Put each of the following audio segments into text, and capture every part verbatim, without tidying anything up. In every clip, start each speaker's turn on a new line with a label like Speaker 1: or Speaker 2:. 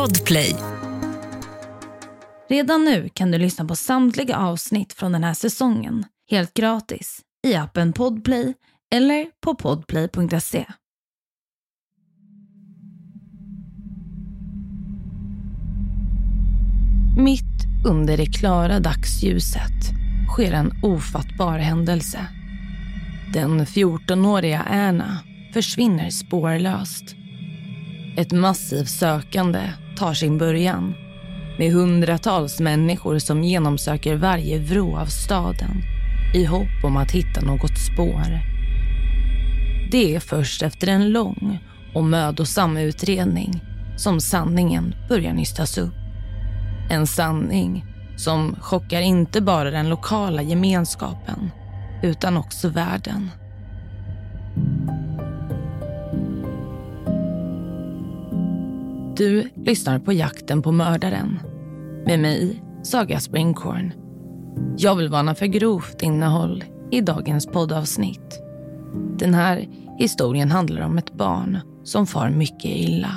Speaker 1: Podplay. Redan nu kan du lyssna på samtliga avsnitt från den här säsongen helt gratis i appen Podplay eller på podplay punkt se. Mitt under det klara dagsljuset sker en ofattbar händelse. Den fjortonåriga Anna försvinner spårlöst. Ett massivt sökande tar sin början med hundratals människor som genomsöker varje vrå av staden i hopp om att hitta något spår. Det är först efter en lång och mödosam utredning som sanningen börjar nystas upp. En sanning som chockar inte bara den lokala gemenskapen utan också världen. Du lyssnar på Jakten på mördaren med mig, Saga Springhorn. Jag vill varna för grovt innehåll i dagens poddavsnitt. Den här historien handlar om ett barn som far mycket illa.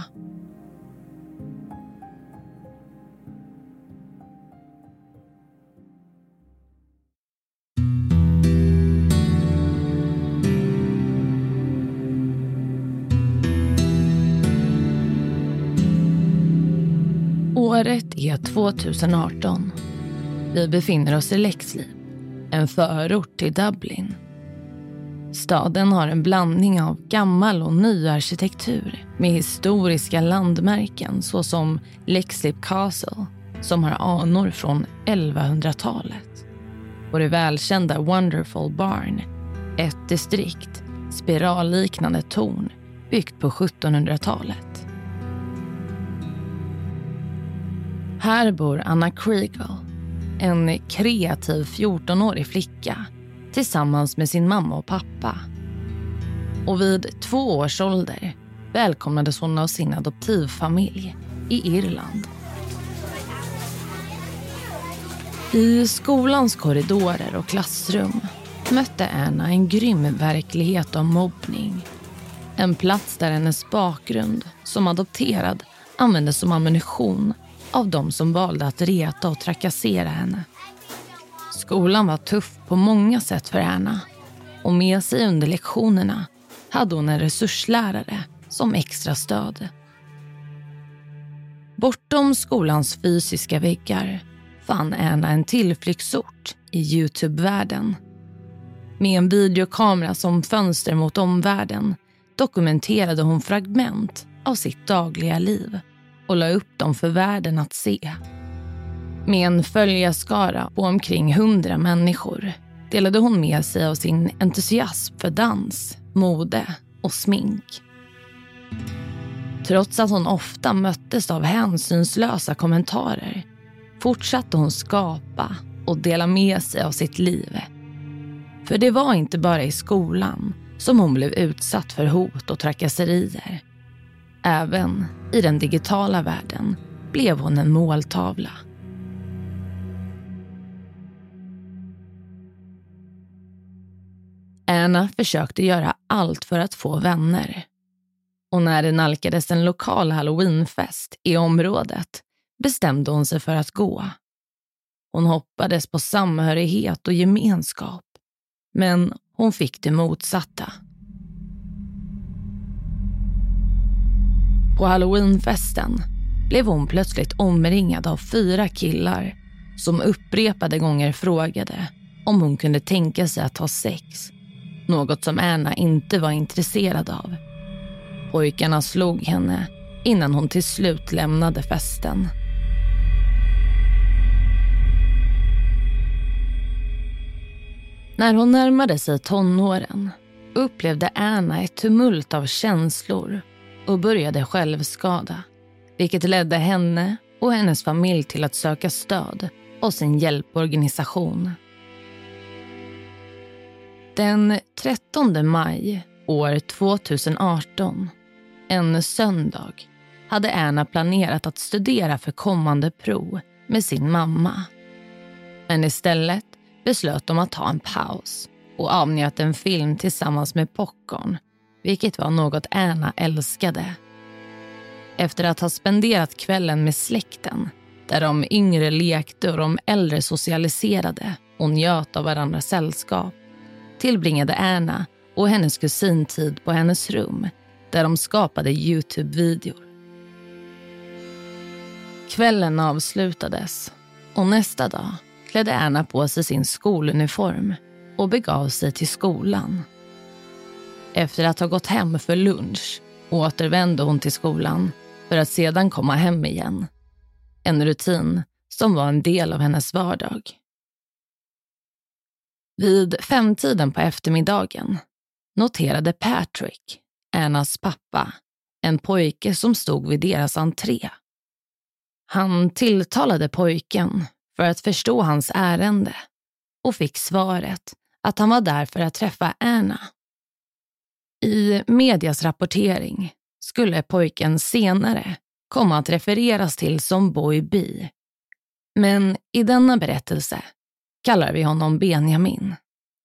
Speaker 1: Året är tjugoarton. Vi befinner oss i Lexley, en förort till Dublin. Staden har en blandning av gammal och ny arkitektur med historiska landmärken såsom Lexley Castle som har anor från elvahundratalet och det välkända Wonderful Barn, ett distrikt spiralliknande torn byggt på sjuttonhundratalet. Här bor Anna Kriegel, en kreativ fjortonårig flicka tillsammans med sin mamma och pappa. Och vid två års ålder välkomnades hon av sin adoptivfamilj i Irland. I skolans korridorer och klassrum mötte Anna en grym verklighet av mobbning. En plats där hennes bakgrund som adopterad användes som ammunition av de som valde att reta och trakassera henne. Skolan var tuff på många sätt för Anna och med sig under lektionerna hade hon en resurslärare som extra stöd. Bortom skolans fysiska väggar fann Anna en tillflyktsort i YouTube-världen. Med en videokamera som fönster mot omvärlden dokumenterade hon fragment av sitt dagliga liv och la upp dem för världen att se. Med en följarskara på omkring hundra människor delade hon med sig av sin entusiasm för dans, mode och smink. Trots att hon ofta möttes av hänsynslösa kommentarer fortsatte hon skapa och dela med sig av sitt liv. För det var inte bara i skolan som hon blev utsatt för hot och trakasserier. Även i den digitala världen blev hon en måltavla. Anna försökte göra allt för att få vänner. Och när det nalkades en lokal Halloweenfest i området bestämde hon sig för att gå. Hon hoppades på samhörighet och gemenskap. Men hon fick det motsatta. På Halloweenfesten blev hon plötsligt omringad av fyra killar som upprepade gånger frågade om hon kunde tänka sig att ha sex. Något som Anna inte var intresserad av. Pojkarna slog henne innan hon till slut lämnade festen. När hon närmade sig tonåren upplevde Anna ett tumult av känslor och började självskada, vilket ledde henne och hennes familj till att söka stöd och sin hjälporganisation. Den trettonde maj år tjugoarton, en söndag, hade Anna planerat att studera för kommande prov med sin mamma. Men istället beslöt de att ta en paus och avnjöt en film tillsammans med popcorn, vilket var något Anna älskade. Efter att ha spenderat kvällen med släkten, där de yngre lekte och de äldre socialiserade och njöt av varandras sällskap, tillbringade Anna och hennes kusin tid på hennes rum, där de skapade YouTube-videor. Kvällen avslutades och nästa dag klädde Anna på sig sin skoluniform och begav sig till skolan. Efter att ha gått hem för lunch återvände hon till skolan för att sedan komma hem igen. En rutin som var en del av hennes vardag. Vid femtiden på eftermiddagen noterade Patrick, Annas pappa, en pojke som stod vid deras entré. Han tilltalade pojken för att förstå hans ärende och fick svaret att han var där för att träffa Anna. I medias rapportering skulle pojken senare komma att refereras till som Boy B. Men i denna berättelse kallar vi honom Benjamin.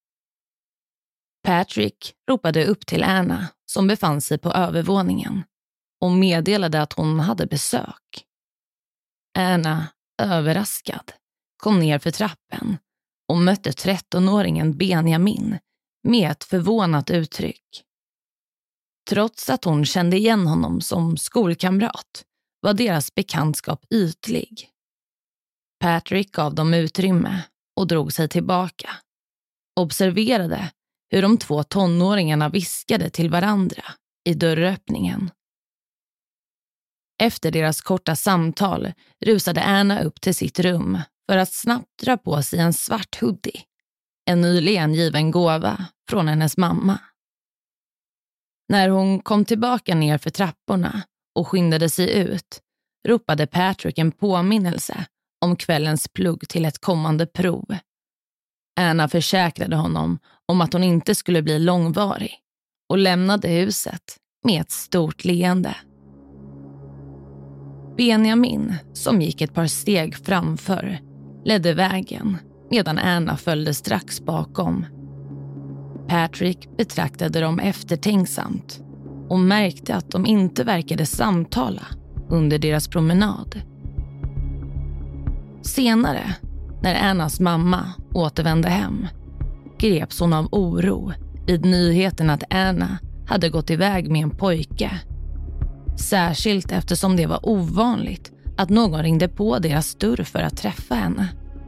Speaker 1: Patrick ropade upp till Anna som befann sig på övervåningen och meddelade att hon hade besök. Anna, överraskad, kom ner för trappen och mötte trettonåringen Benjamin med ett förvånat uttryck. Trots att hon kände igen honom som skolkamrat var deras bekantskap ytlig. Patrick gav dem utrymme och drog sig tillbaka. Observerade hur de två tonåringarna viskade till varandra i dörröppningen. Efter deras korta samtal rusade Anna upp till sitt rum för att snabbt dra på sig en svart hoodie. En nyligen given gåva från hennes mamma. När hon kom tillbaka ner för trapporna och skyndade sig ut ropade Patrick en påminnelse om kvällens plugg till ett kommande prov. Anna försäkrade honom om att hon inte skulle bli långvarig och lämnade huset med ett stort leende. Benjamin, som gick ett par steg framför, ledde vägen medan Anna följde strax bakom. Patrick betraktade dem eftertänksamt och märkte att de inte verkade samtala under deras promenad. Senare, när Annas mamma återvände hem, greps hon av oro vid nyheten att Anna hade gått iväg med en pojke. Särskilt eftersom det var ovanligt att någon ringde på deras dörr för att träffa henne.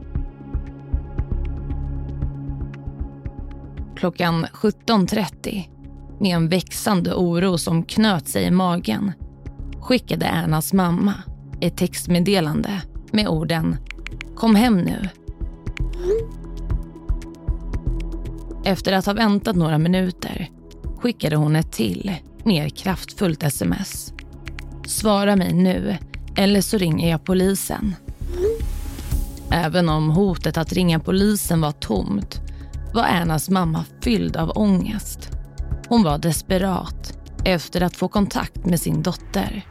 Speaker 1: Klockan sjutton trettio, med en växande oro som knöt sig i magen, skickade Annas mamma ett textmeddelande med orden "Kom hem nu". Efter att ha väntat några minuter skickade hon ett till, mer kraftfullt sms. "Svara mig nu, eller så ringer jag polisen." Även om hotet att ringa polisen var tomt, var Annas mamma fylld av ångest. Hon var desperat efter att få kontakt med sin dotter.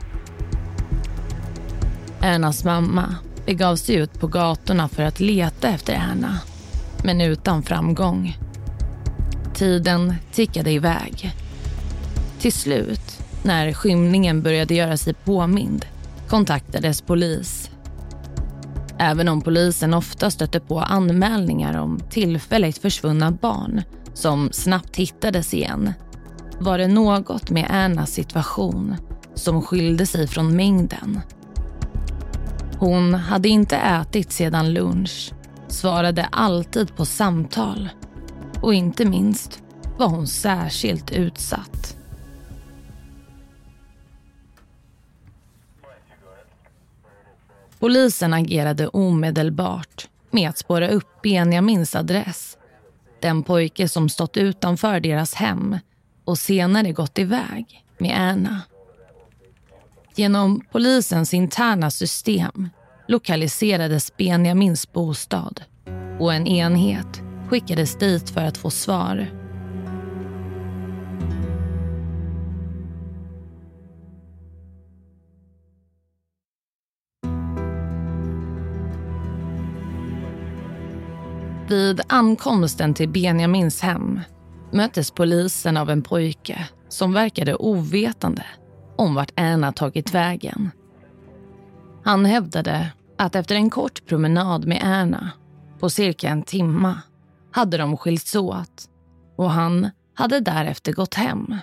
Speaker 1: Annas mamma begav sig ut på gatorna för att leta efter Anna, men utan framgång. Tiden tickade iväg. Till slut, när skymningen började göra sig påmind, kontaktades polis. Även om polisen ofta stötte på anmälningar om tillfälligt försvunna barn som snabbt hittades igen, var det något med Annas situation som skilde sig från mängden. Hon hade inte ätit sedan lunch, svarade alltid på samtal och inte minst var hon särskilt utsatt. Polisen agerade omedelbart med att spåra upp Benjamins adress, den pojke som stått utanför deras hem och senare gått iväg med Anna. Genom polisens interna system lokaliserades Benjamins bostad och en enhet skickades dit för att få svar. Vid ankomsten till Benjamins hem möttes polisen av en pojke som verkade ovetande om vart Erna tagit vägen. Han hävdade att efter en kort promenad med Erna på cirka en timma hade de skilts åt och han hade därefter gått hem.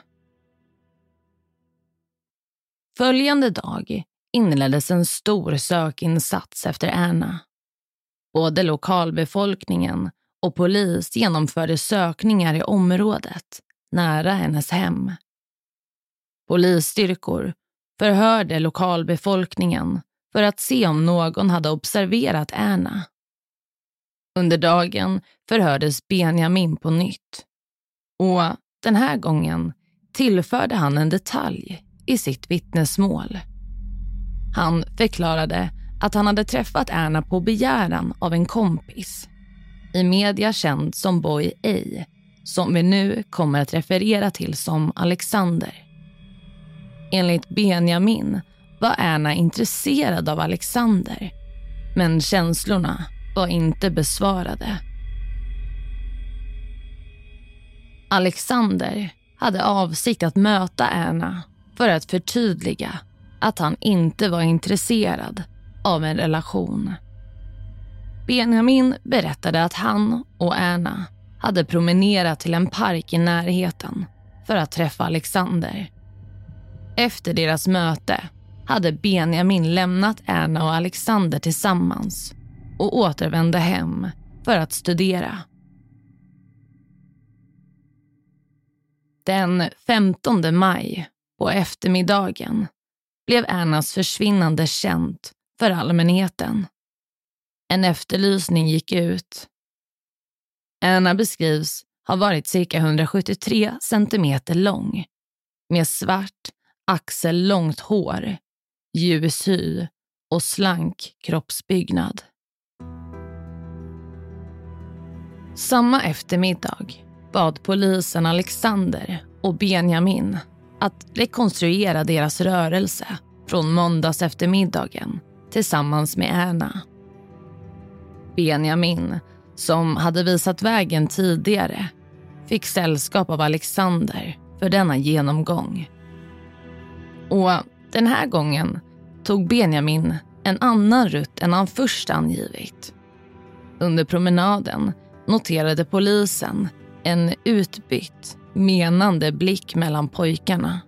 Speaker 1: Följande dag inleddes en stor sökinsats efter Erna. Både lokalbefolkningen och polis genomförde sökningar i området nära hennes hem. Polisstyrkor förhörde lokalbefolkningen för att se om någon hade observerat Erna. Under dagen förhördes Benjamin på nytt. Och den här gången tillförde han en detalj i sitt vittnesmål. Han förklarade att han hade träffat Erna på begäran av en kompis. I media känd som Boy A, som vi nu kommer att referera till som Alexander. Enligt Benjamin var Erna intresserad av Alexander, men känslorna var inte besvarade. Alexander hade avsikt att möta Erna för att förtydliga att han inte var intresserad av en relation. Benjamin berättade att han och Erna hade promenerat till en park i närheten för att träffa Alexander. Efter deras möte hade Benjamin lämnat Erna och Alexander tillsammans och återvände hem för att studera. Den femtonde maj på eftermiddagen blev Ernas försvinnande känt för allmänheten. En efterlysning gick ut. Erna beskrivs ha varit cirka hundrasjuttiotre centimeter lång med svart, axellångt hår, ljus hy och slank kroppsbyggnad. Samma eftermiddag bad polisen Alexander och Benjamin att rekonstruera deras rörelse från måndags eftermiddagen tillsammans med Erna. Benjamin, som hade visat vägen tidigare, fick sällskap av Alexander för denna genomgång. Och den här gången tog Benjamin en annan rutt än han först angivit. Under promenaden noterade polisen en utbytt, menande blick mellan pojkarna.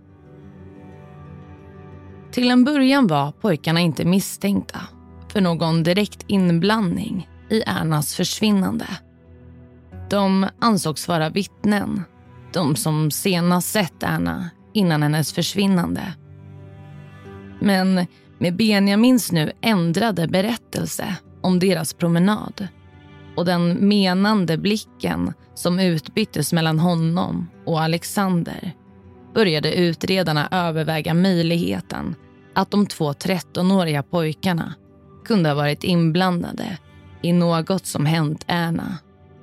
Speaker 1: Till en början var pojkarna inte misstänkta för någon direkt inblandning i Ernas försvinnande. De ansågs vara vittnen, de som senast sett Erna innan hennes försvinnande. Men med Benjamins nu ändrade berättelse om deras promenad och den menande blicken som utbyttes mellan honom och Alexander började utredarna överväga möjligheten att de två trettonåriga pojkarna kunde ha varit inblandade i något som hänt Erna.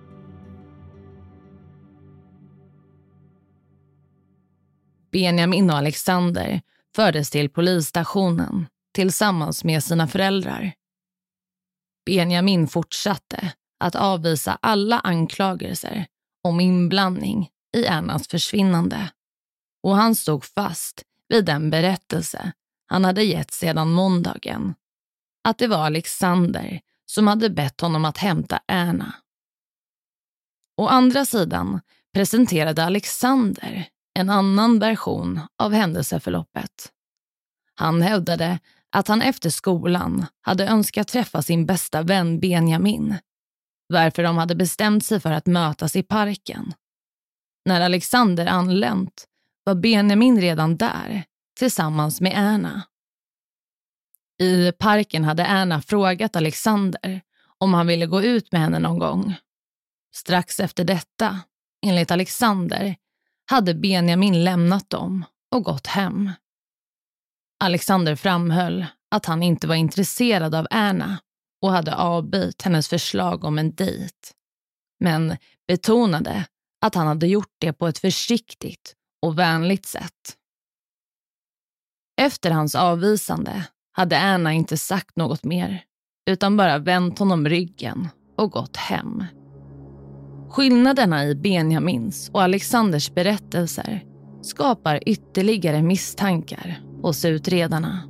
Speaker 1: Benjamin och Alexander fördes till polisstationen tillsammans med sina föräldrar. Benjamin fortsatte att avvisa alla anklagelser om inblandning i Ernas försvinnande. Och han stod fast vid den berättelse han hade gett sedan måndagen. Att det var Alexander som hade bett honom att hämta Erna. Å andra sidan presenterade Alexander en annan version av händelseförloppet. Han hävdade att han efter skolan hade önskat träffa sin bästa vän Benjamin, varför de hade bestämt sig för att mötas i parken. När Alexander anlänt var Benjamin redan där tillsammans med Erna. I parken hade Erna frågat Alexander om han ville gå ut med henne någon gång. Strax efter detta, enligt Alexander, hade Benjamin lämnat dem och gått hem. Alexander framhöll att han inte var intresserad av Erna och hade avbytt hennes förslag om en dejt. Men betonade att han hade gjort det på ett försiktigt och vänligt sätt. Efter hans avvisande hade Erna inte sagt något mer, utan bara vänt honom ryggen och gått hem. Skillnaderna i Benjamins och Alexanders berättelser skapar ytterligare misstankar hos utredarna.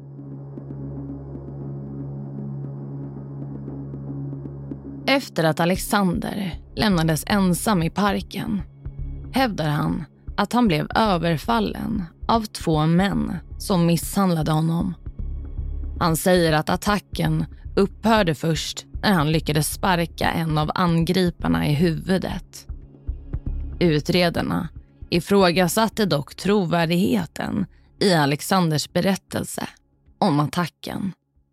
Speaker 1: Efter att Alexander lämnades ensam i parken hävdar han att han blev överfallen av två män som misshandlade honom. Han säger att attacken upphörde först när han lyckades sparka en av angriparna i huvudet. Utredarna ifrågasatte dock trovärdigheten i Alexanders berättelse om attacken.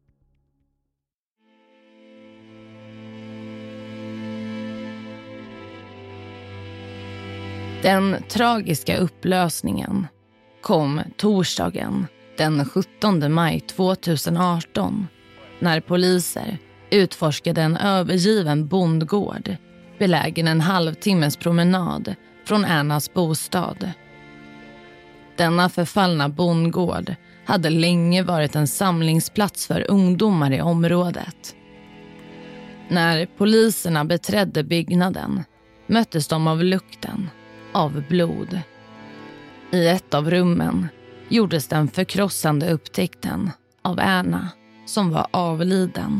Speaker 1: Den tragiska upplösningen kom torsdagen den sjuttonde maj tjugoarton när poliser utforskade en övergiven bondgård belägen en halvtimmes promenad från Ernas bostad. Denna förfallna bondgård hade länge varit en samlingsplats för ungdomar i området. När poliserna beträdde byggnaden möttes de av lukten av blod. I ett av rummen gjordes den förkrossande upptäckten av Erna som var avliden.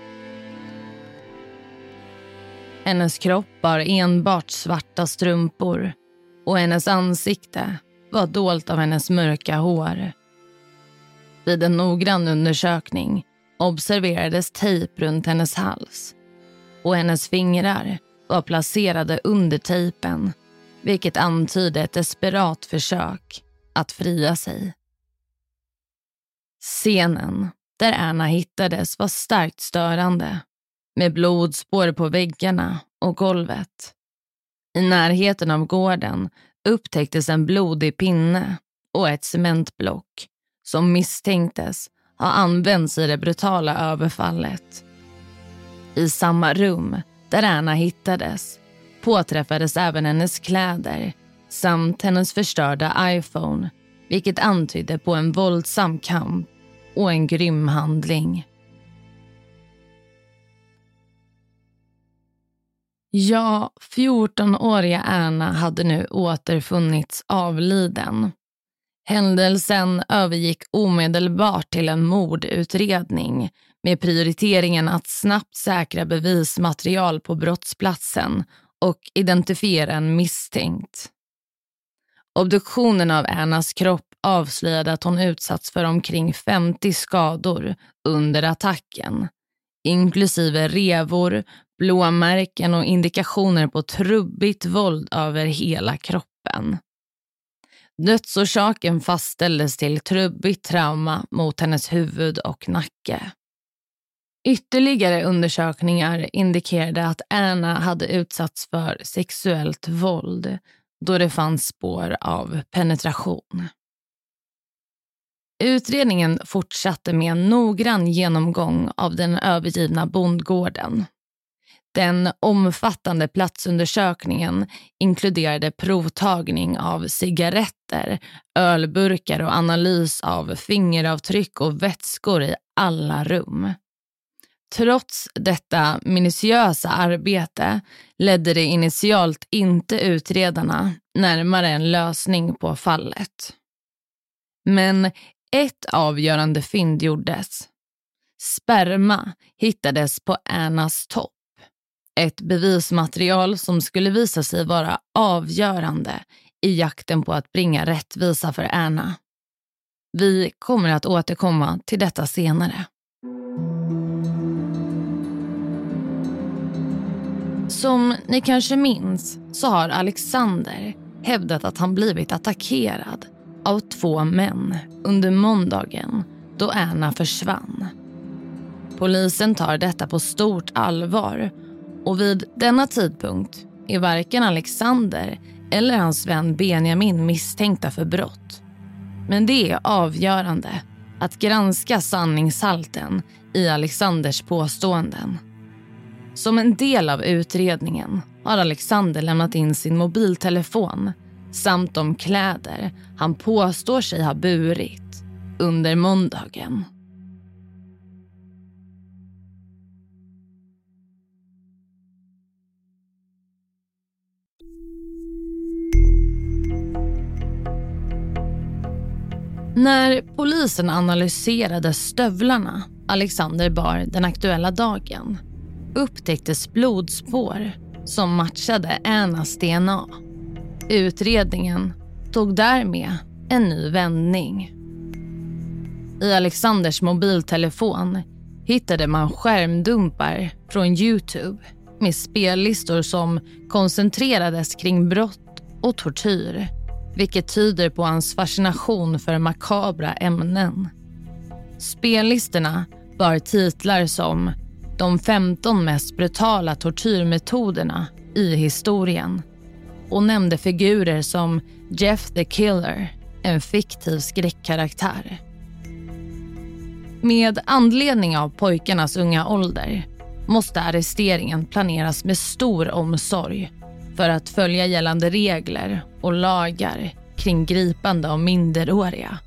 Speaker 1: Hennes kropp bar enbart svarta strumpor och hennes ansikte var dolt av hennes mörka hår. Vid en noggrann undersökning observerades tejp runt hennes hals och hennes fingrar var placerade under tejpen, vilket antydde ett desperat försök att fria sig. Scenen där Erna hittades var starkt störande, med blodspår på väggarna och golvet. I närheten av gården upptäcktes en blodig pinne och ett cementblock som misstänktes ha använts i det brutala överfallet. I samma rum där Erna hittades påträffades även hennes kläder samt hennes förstörda iPhone, vilket antydde på en våldsam kamp och en grym handling. Ja, fjortonåriga Erna hade nu återfunnits avliden. Händelsen övergick omedelbart till en mordutredning med prioriteringen att snabbt säkra bevismaterial på brottsplatsen och identifiera en misstänkt. Obduktionen av Ernas kropp avslöjade att hon utsatts för omkring femtio skador under attacken, inklusive revor, blåmärken och indikationer på trubbigt våld över hela kroppen. Dödsorsaken fastställdes till trubbigt trauma mot hennes huvud och nacke. Ytterligare undersökningar indikerade att Erna hade utsatts för sexuellt våld då det fanns spår av penetration. Utredningen fortsatte med en noggrann genomgång av den övergivna bondgården. Den omfattande platsundersökningen inkluderade provtagning av cigaretter, ölburkar och analys av fingeravtryck och vätskor i alla rum. Trots detta minutiösa arbete ledde det initialt inte utredarna närmare en lösning på fallet. Men ett avgörande fynd gjordes. Sperma hittades på Ernas topp. Ett bevismaterial som skulle visa sig vara avgörande i jakten på att bringa rättvisa för Erna. Vi kommer att återkomma till detta senare. Som ni kanske minns så har Alexander hävdat att han blivit attackerad av två män under måndagen då Erna försvann. Polisen tar detta på stort allvar och vid denna tidpunkt är varken Alexander eller hans vän Benjamin misstänkta för brott. Men det är avgörande att granska sanningshalten i Alexanders påståenden. Som en del av utredningen har Alexander lämnat in sin mobiltelefon samt de kläder han påstår sig ha burit under måndagen. När polisen analyserade stövlarna Alexander bar den aktuella dagen upptäcktes blodspår som matchade Annas D N A. Utredningen tog därmed en ny vändning. I Alexanders mobiltelefon hittade man skärmdumpar från YouTube med spellistor som koncentrerades kring brott och tortyr, vilket tyder på hans fascination för makabra ämnen. Spellistorna bar titlar som "De femton mest brutala tortyrmetoderna i historien" och nämnde figurer som Jeff the Killer, en fiktiv skräckkaraktär. Med anledning av pojkarnas unga ålder måste arresteringen planeras med stor omsorg för att följa gällande regler och lagar kring gripande av minderåriga.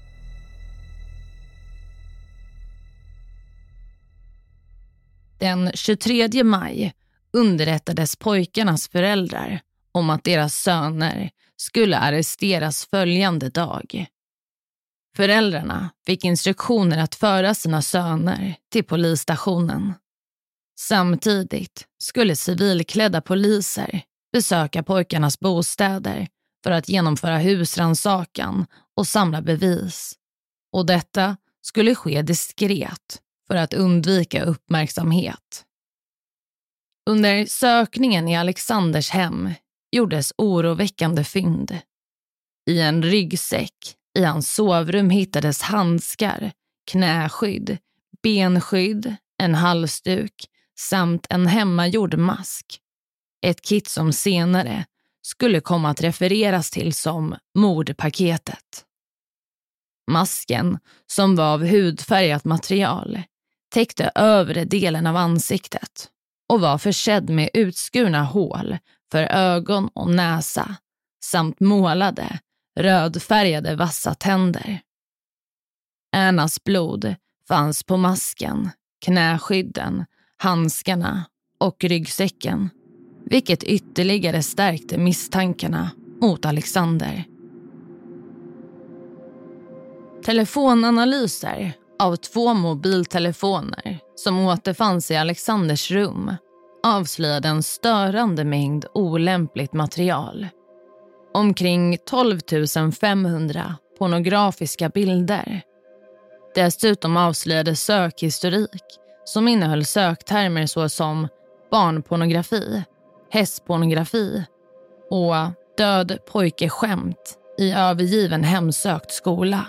Speaker 1: Den tjugotredje maj underrättades pojkarnas föräldrar om att deras söner skulle arresteras följande dag. Föräldrarna fick instruktioner att föra sina söner till polisstationen. Samtidigt skulle civilklädda poliser besöka pojkarnas bostäder för att genomföra husrannsakan och samla bevis. Och detta skulle ske diskret för att undvika uppmärksamhet. Under sökningen i Alexanders hem gjordes oroväckande fynd. I en ryggsäck i hans sovrum hittades handskar, knäskydd, benskydd, en halsduk samt en hemmagjord mask. Ett kit som senare skulle komma att refereras till som mordpaketet. Masken, som var av hudfärgat material, täckte övre delen av ansiktet och var försedd med utskurna hål för ögon och näsa samt målade, rödfärgade vassa tänder. Annas blod fanns på masken, knäskydden, handskarna och ryggsäcken, vilket ytterligare stärkte misstankarna mot Alexander. Telefonanalyser av två mobiltelefoner som återfanns i Alexanders rum avslöjade en störande mängd olämpligt material. Omkring tolv tusen femhundra pornografiska bilder. Dessutom avslöjades sökhistorik som innehöll söktermer såsom barnpornografi, hästpornografi och död pojkeskämt i övergiven hemsökt skola.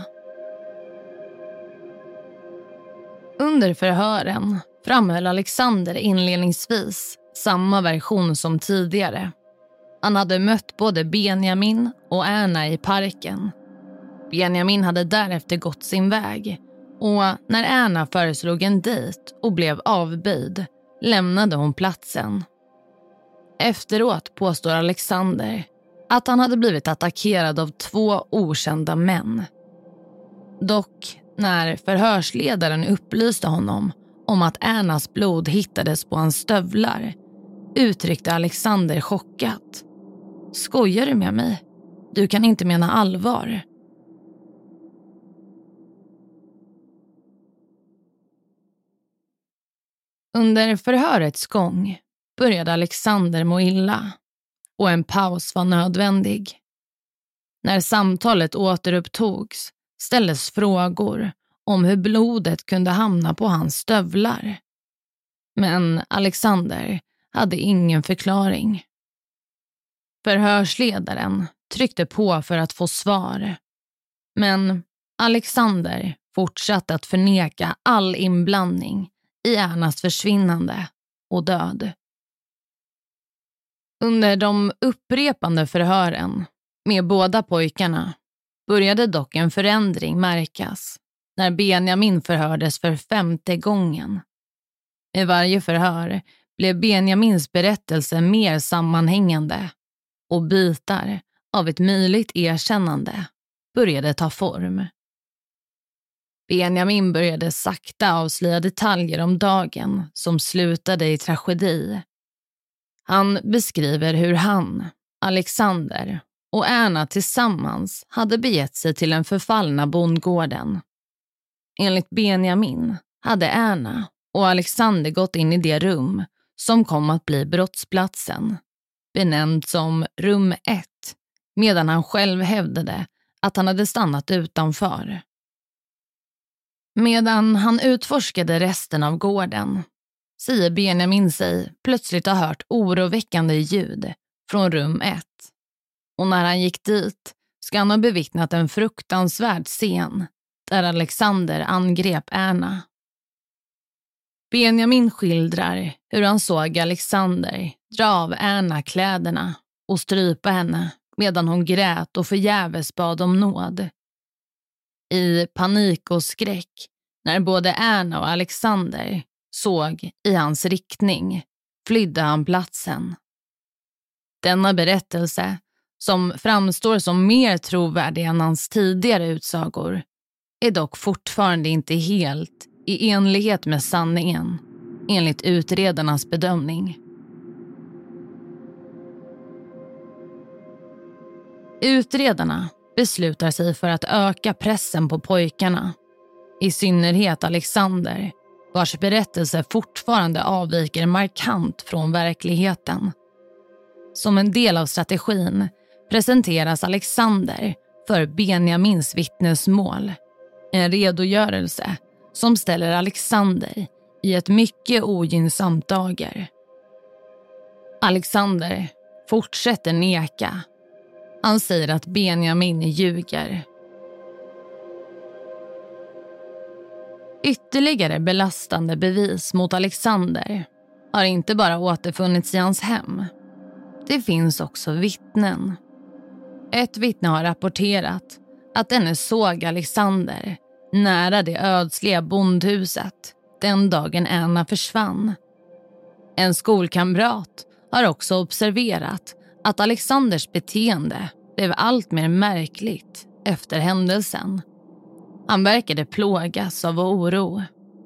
Speaker 1: Under förhören framhöll Alexander inledningsvis samma version som tidigare. Han hade mött både Benjamin och Anna i parken. Benjamin hade därefter gått sin väg och när Anna föreslog en dejt och blev avböjd lämnade hon platsen. Efteråt påstår Alexander att han hade blivit attackerad av två okända män. Dock, när förhörsledaren upplyste honom om att Annas blod hittades på hans stövlar, uttryckte Alexander chockat: "Skojar du med mig? Du kan inte mena allvar." Under förhörets gång började Alexander må illa och en paus var nödvändig. När samtalet återupptogs ställdes frågor om hur blodet kunde hamna på hans stövlar. Men Alexander hade ingen förklaring. Förhörsledaren tryckte på för att få svar. Men Alexander fortsatte att förneka all inblandning i Annas försvinnande och död. Under de upprepande förhören med båda pojkarna började dock en förändring märkas när Benjamin förhördes för femte gången. I varje förhör blev Benjamins berättelse mer sammanhängande och bitar av ett möjligt erkännande började ta form. Benjamin började sakta avslöja detaljer om dagen som slutade i tragedi. Han beskriver hur han, Alexander och Erna tillsammans hade begett sig till den förfallna bondgården. Enligt Benjamin hade Erna och Alexander gått in i det rum som kom att bli brottsplatsen, benämnd som rum ett, medan han själv hävdade att han hade stannat utanför. Medan han utforskade resten av gården säger Benjamin sig plötsligt ha hört oroväckande ljud från rum ett. Och när han gick dit ska han ha bevittnat en fruktansvärd scen där Alexander angrep Erna. Benjamin skildrar hur han såg Alexander dra av Erna kläderna och strypa henne medan hon grät och förgäves bad om nåd. I panik och skräck, när både Erna och Alexander såg i hans riktning, flydde han platsen. Denna berättelse, som framstår som mer trovärdig än hans tidigare utsagor, är dock fortfarande inte helt i enlighet med sanningen, enligt utredarnas bedömning. Utredarna beslutar sig för att öka pressen på pojkarna, i synnerhet Alexander, vars berättelse fortfarande avviker markant från verkligheten. Som en del av strategin presenteras Alexander för Benjamins vittnesmål, en redogörelse som ställer Alexander i ett mycket ogynnsamt dager. Alexander fortsätter neka. Han säger att Benjamin ljuger. Ytterligare belastande bevis mot Alexander har inte bara återfunnits i hans hem. Det finns också vittnen. Ett vittne har rapporterat att denne såg Alexander nära det ödsliga bondhuset den dagen Erna försvann. En skolkamrat har också observerat att Alexanders beteende blev allt mer märkligt efter händelsen. Han verkade plågas av oro.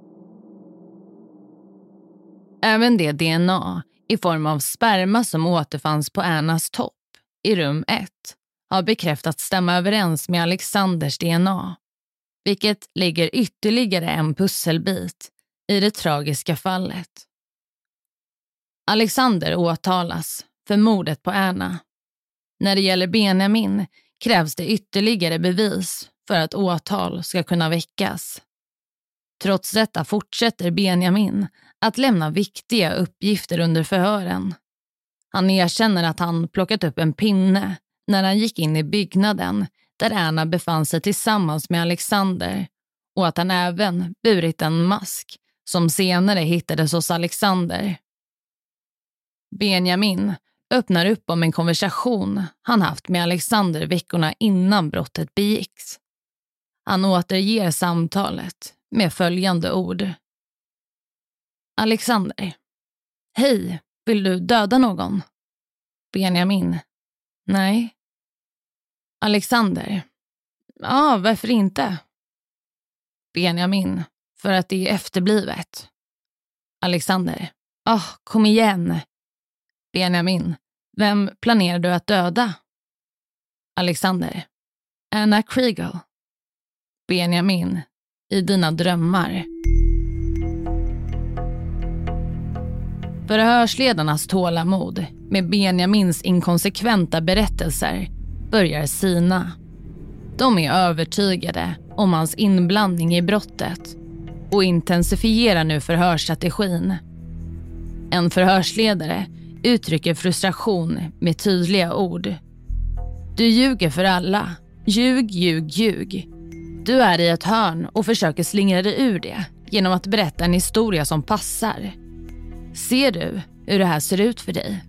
Speaker 1: Även det D N A i form av sperma som återfanns på Ernas topp i rum ett har bekräftats stämma överens med Alexanders D N A, vilket lägger ytterligare en pusselbit i det tragiska fallet. Alexander åtalas för mordet på Erna. När det gäller Benjamin krävs det ytterligare bevis för att åtal ska kunna väckas. Trots detta fortsätter Benjamin att lämna viktiga uppgifter under förhören. Han erkänner att han plockat upp en pinne när han gick in i byggnaden där Erna befann sig tillsammans med Alexander, och att han även burit en mask som senare hittades hos Alexander. Benjamin öppnar upp om en konversation han haft med Alexander veckorna innan brottet begicks. Han återger samtalet med följande ord. Alexander. Hej, vill du döda någon? Benjamin. Nej. Alexander. Ja, varför inte? Benjamin. För att det är efterblivet. Alexander. Ah, oh, kom igen. Benjamin. Vem planerar du att döda? Alexander. Anna Kriegel. Benjamin. I dina drömmar. Förhörsledarnas tålamod med Benjamins inkonsekventa berättelser börjar sina. De är övertygade om hans inblandning i brottet och intensifierar nu förhörsstrategin. En förhörsledare uttrycker frustration med tydliga ord. Du ljuger för alla. Ljug, ljug, ljug. Du är i ett hörn och försöker slingra dig ur det genom att berätta en historia som passar. Ser du hur det här ser ut för dig?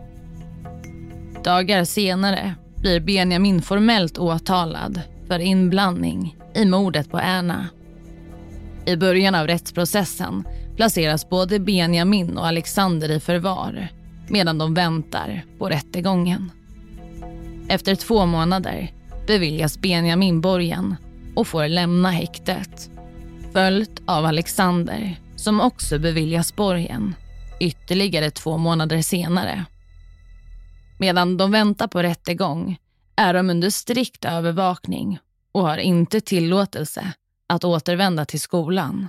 Speaker 1: Dagar senare blir Benjamin formellt åtalad för inblandning i mordet på Erna. I början av rättsprocessen placeras både Benjamin och Alexander i förvar medan de väntar på rättegången. Efter två månader beviljas Benjamin borgen och får lämna häktet, följt av Alexander som också beviljas borgen ytterligare två månader senare. Medan de väntar på rättegång är de under strikt övervakning och har inte tillåtelse att återvända till skolan.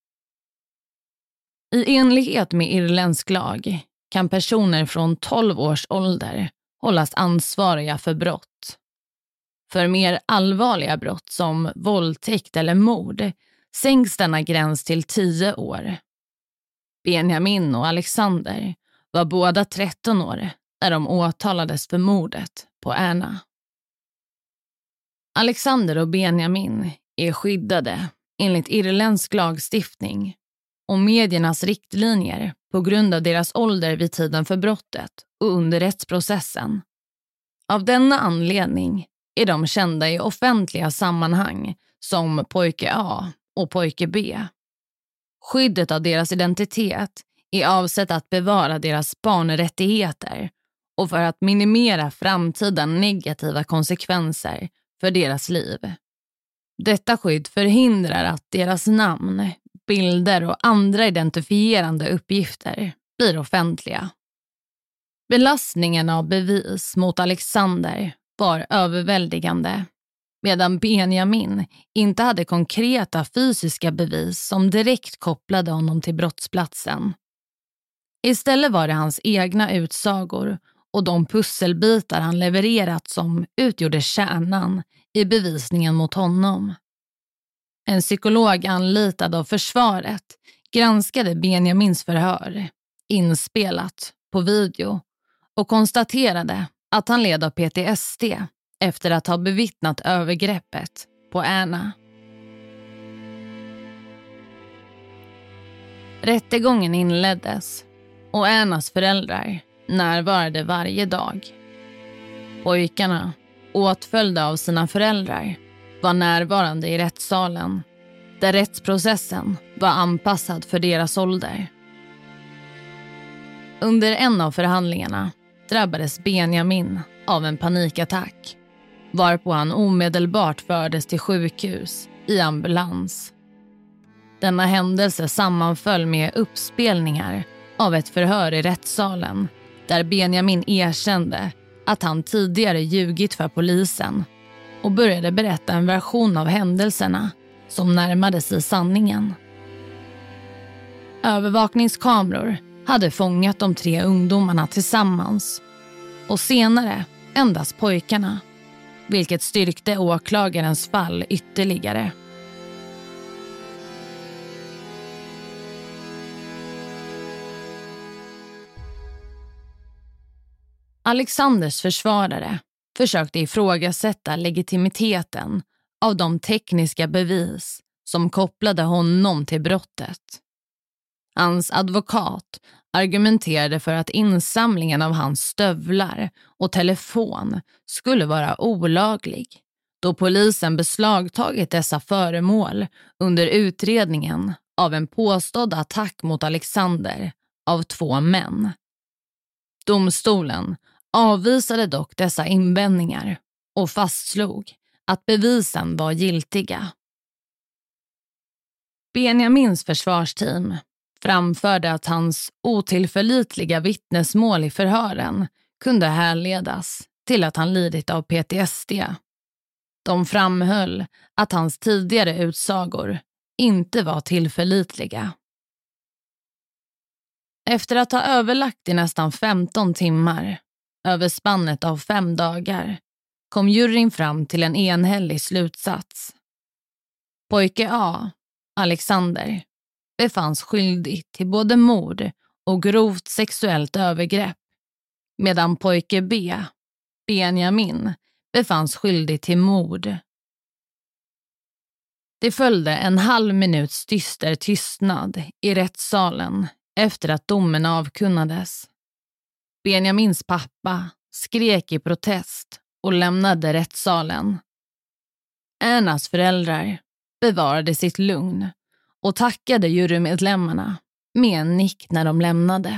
Speaker 1: I enlighet med irländsk lag kan personer från tolv års ålder hållas ansvariga för brott. För mer allvarliga brott som våldtäkt eller mord sänks denna gräns till tio år. Benjamin och Alexander var båda tretton år när de åtalades för mordet på Erna. Alexander och Benjamin är skyddade enligt irländsk lagstiftning och mediernas riktlinjer på grund av deras ålder vid tiden för brottet och under rättsprocessen. Av denna anledning är de kända i offentliga sammanhang som pojke A och pojke B. Skyddet av deras identitet är avsett att bevara deras barnrättigheter och för att minimera framtida negativa konsekvenser för deras liv. Detta skydd förhindrar att deras namn, bilder och andra identifierande uppgifter blir offentliga. Belastningen av bevis mot Alexander var överväldigande, medan Benjamin inte hade konkreta fysiska bevis som direkt kopplade honom till brottsplatsen. Istället var det hans egna utsagor och de pusselbitar han levererat som utgjorde kärnan i bevisningen mot honom. En psykolog anlitad av försvaret granskade Benjamins förhör, inspelat på video, och konstaterade att han led av P T S D efter att ha bevittnat övergreppet på Erna. Rättegången inleddes och Ernas föräldrar närvarade varje dag. Pojkarna, åtföljda av sina föräldrar, var närvarande i rättssalen där rättsprocessen var anpassad för deras ålder. Under en av förhandlingarna drabbades Benjamin av en panikattack, varpå han omedelbart fördes till sjukhus i ambulans. Denna händelse sammanföll med uppspelningar av ett förhör i rättssalen där Benjamin erkände att han tidigare ljugit för polisen och började berätta en version av händelserna som närmade sig sanningen. Övervakningskameror hade fångat de tre ungdomarna tillsammans och senare endast pojkarna, vilket styrkte åklagarens fall ytterligare. Alexanders försvarare försökte ifrågasätta legitimiteten av de tekniska bevis som kopplade honom till brottet. Hans advokat argumenterade för att insamlingen av hans stövlar och telefon skulle vara olaglig, då polisen beslagtagit dessa föremål under utredningen av en påstådd attack mot Alexander av två män. Domstolen avvisade dock dessa invändningar och fastslog att bevisen var giltiga. Benjamins försvarsteam framförde att hans otillförlitliga vittnesmål i förhören kunde härledas till att han lidit av P T S D. De framhöll att hans tidigare utsagor inte var tillförlitliga. Efter att ha överlagt i nästan femton timmar, över spannet av fem dagar, kom juryn fram till en enhällig slutsats. Pojke A, Alexander, befanns skyldig till både mord och grovt sexuellt övergrepp, medan pojke B, Benjamin, befanns skyldig till mord. Det följde en halv minuts dyster tystnad i rättssalen efter att domen avkunnades. Benjamins pappa skrek i protest och lämnade rättssalen. Ernas föräldrar bevarade sitt lugn och tackade jurymedlemmarna med en nick när de lämnade.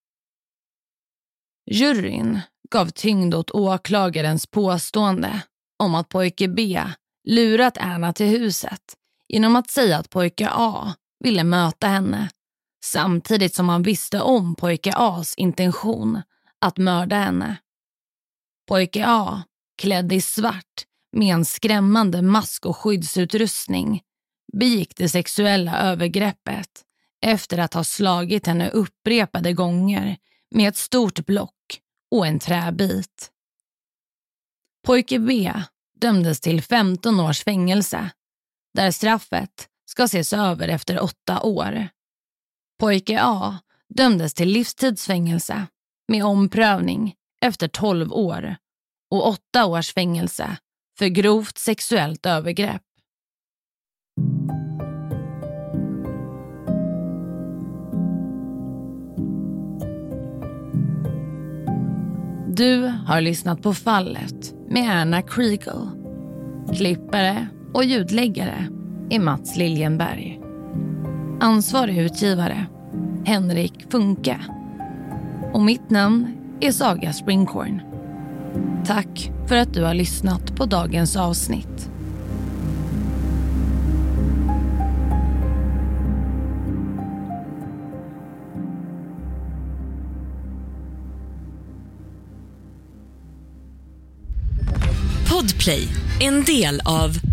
Speaker 1: Juryn gav tyngd åt åklagarens påstående om att pojke B lurat Erna till huset genom att säga att pojke A ville möta henne, samtidigt som han visste om pojke A's intention att mörda henne. Pojke A klädd i svart med en skrämmande mask och skyddsutrustning, begick det sexuella övergreppet efter att ha slagit henne upprepade gånger med ett stort block och en träbit. Pojke B dömdes till femton års fängelse, där straffet ska ses över efter åtta år. Pojke A dömdes till livstidsfängelse med omprövning efter tolv år och åtta års fängelse för grovt sexuellt övergrepp. Du har lyssnat på Fallet med Anna Kriegel. Klippare och ljudläggare är Mats Liljenberg. Ansvarig utgivare Henrik Funke. Och mitt namn är Saga Springhorn. Tack för att du har lyssnat på dagens avsnitt.
Speaker 2: Podplay, en del av